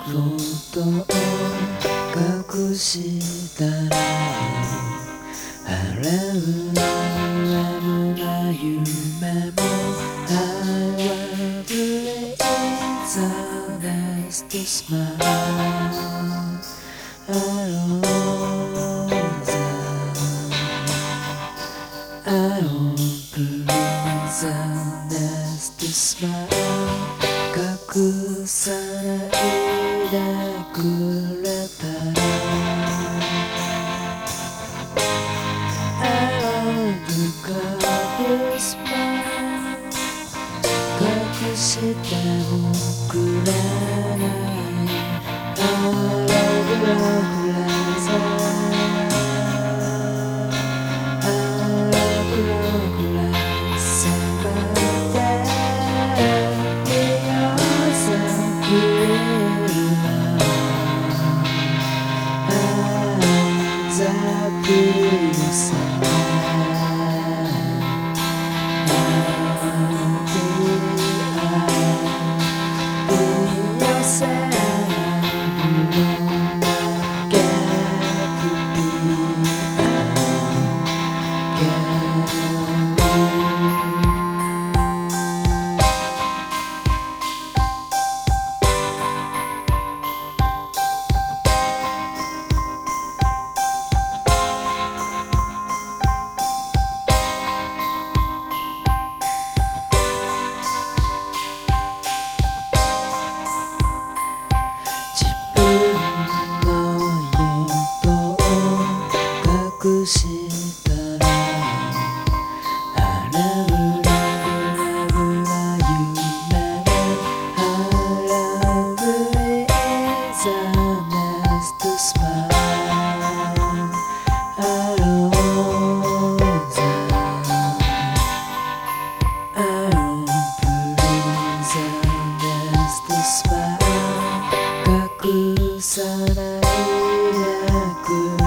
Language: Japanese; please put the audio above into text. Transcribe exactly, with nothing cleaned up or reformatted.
ことを隠したら払うラブな夢もLovely is a best smile I don't please a best smile 隠さないでくれたらI want to cover smile 隠してもくれないあらぐらぐらさあらぐらぐらさまで見よさくれるなあざくるさ隠したらラブラブラブな夢が Lovely is a best smile I don't I don't please a best smile 隠さないでくれ